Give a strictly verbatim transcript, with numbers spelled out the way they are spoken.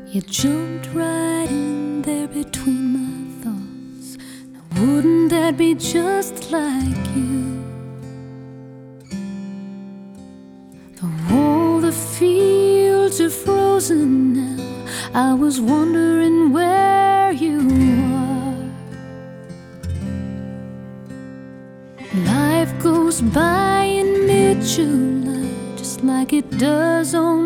You jumped right in there between my thoughts. Now wouldn't that be just like you? Though all the fields are frozen now, I was wondering where you are. Life goes by in mid-July, just like it does on